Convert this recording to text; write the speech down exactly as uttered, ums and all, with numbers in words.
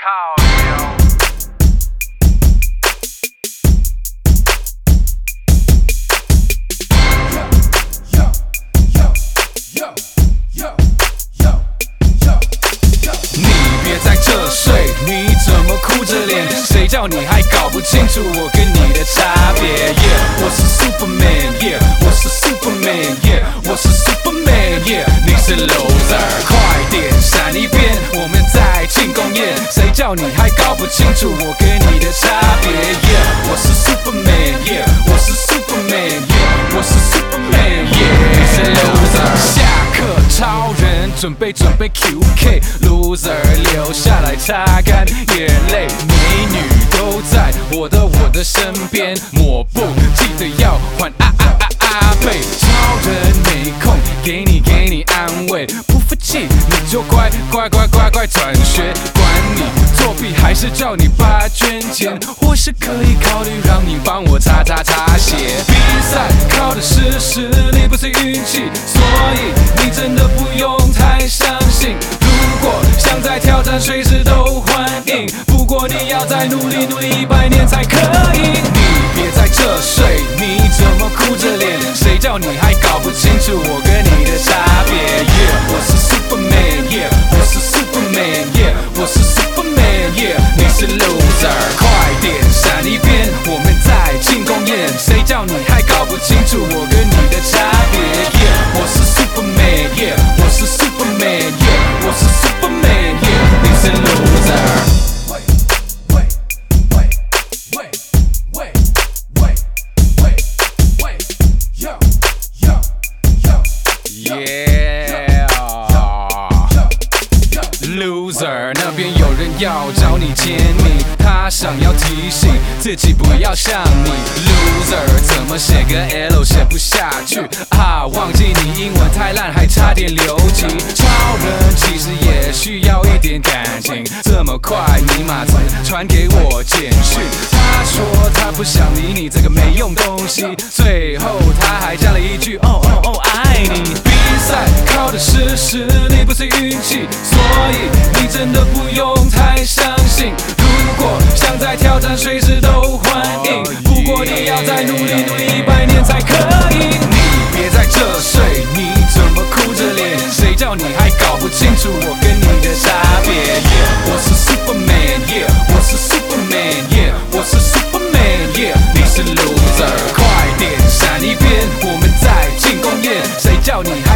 靠腰。你别在这睡，你怎么哭着脸？谁叫你还搞不清楚我跟你的差别 ？Yeah， 我是 Superman，Yeah， 我是 Superman，Yeah， 我是 Superman，Yeah， 你是 loser， 快点闪一边，我们在庆功宴。谁叫你还搞不清楚我跟你的差别 ？Yeah， 我是 Superman，Yeah， 我是 Superman，Yeah， 我是 Superman，Yeah， 你是 loser。下课，超人准备准备 Q K，loser 留下来擦干眼泪，美女都在我的我的身边，抹布记得要还啊啊啊啊贝，超人没空给你给你安慰，不服气你就乖乖乖乖乖转学，管你作弊还是叫你爸捐钱，或是可以考虑让你帮我擦擦擦鞋。比赛靠的是实力，不是运气，所以你真的不用太相信。如果想再挑战，随时都欢迎。不过你要再努力努力一百年才可以。你别在这睡，你怎么哭着脸？谁叫你还搞不清楚我跟你的差别 ？Yeah， 我是 Superman，Yeah， 我是 Superman，Yeah， 我是 Superman，Yeah， 你是 loser， 快点闪一边，我们在庆功宴。谁叫你还搞不清楚我跟你的差别 ？Yeah， 我是 Superman，Yeah， 我是 Superman，Yeah， 我是 Superman，Yeah， 你是 loser。Loser， 那边有人要找你签名，他想要提醒自己不要像你。Loser， 怎么写个 L 写不下去啊？忘记你英文太烂，还差点留级。超人其实也需要一点感情，这么快你马子传给我简讯，他说他不想理你这个没用东西，最后他还加了一句哦哦哦爱你。比赛靠的是实力，不是运气，所以你真的不用太相信。如果想再挑战，随时都欢迎。不过你要再努力努力一百年才可以。你别在这睡，你怎么哭着脸？谁叫你还搞不清楚我跟你的差别 ？Yeah， 我是 Superman，Yeah， 我是 Superman，Yeah， 我是 Superman，Yeah， 你是 loser， 快点闪一边，我们在庆功宴。谁叫你还